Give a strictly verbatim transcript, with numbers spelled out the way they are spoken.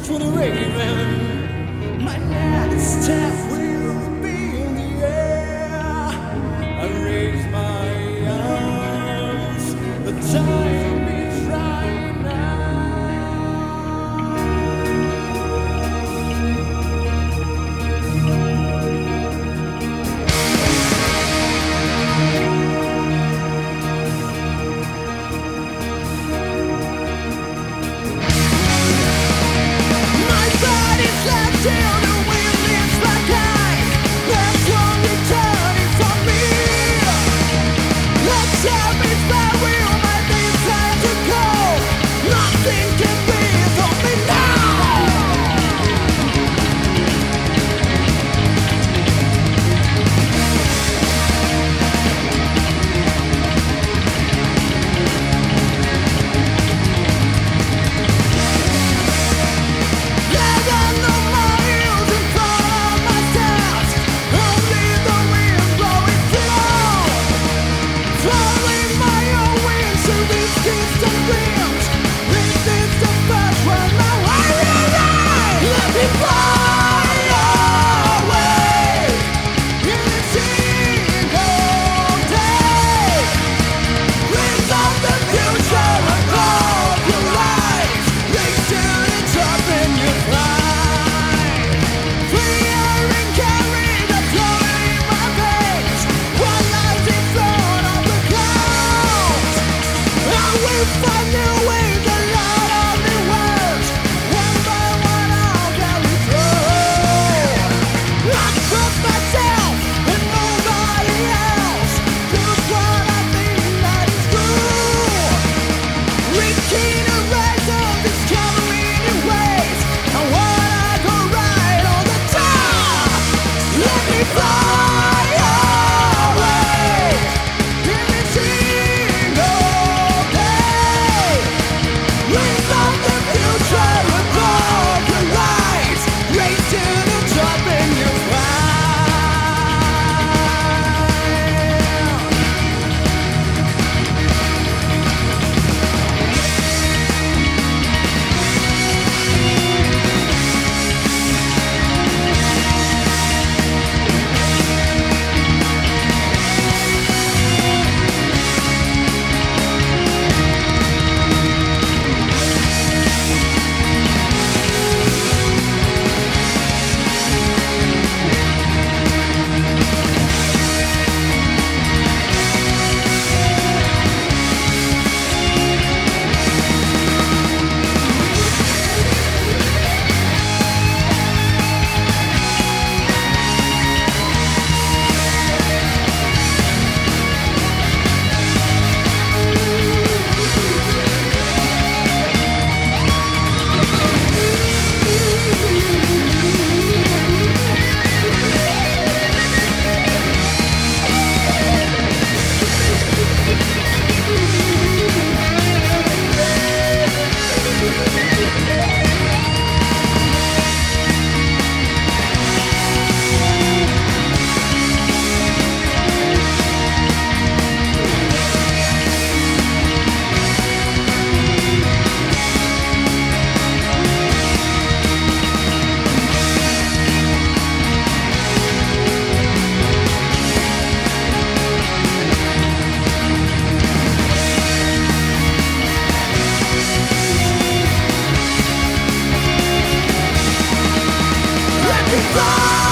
for the raven. My last step will be in the air. I raise my arms. The time is right now. My body's left till the wind lifts my eyes. There's only turning for me. Let's have it by will, my desire to go. Nothing can be for me now. There are no more hills in front of my steps. Only the wind blowing through. Following my own wings to these distant rims. This is the first one now I realize. Let me fly away in a single day. Dreams of the future and all your life. Race to the top and you fly. Freer and carried a flowing in my veins. One lies in front of the clouds. I will find new ways, a lot of new words. One by one I'll carry through. I trust myself and nobody else. Do what I think that is true. Reaching a rise of discovering new ways. I wanna go right on the top. Let me fly away in a single day. Wings of the future above your lights. Race to the top and you fly. Let me fly.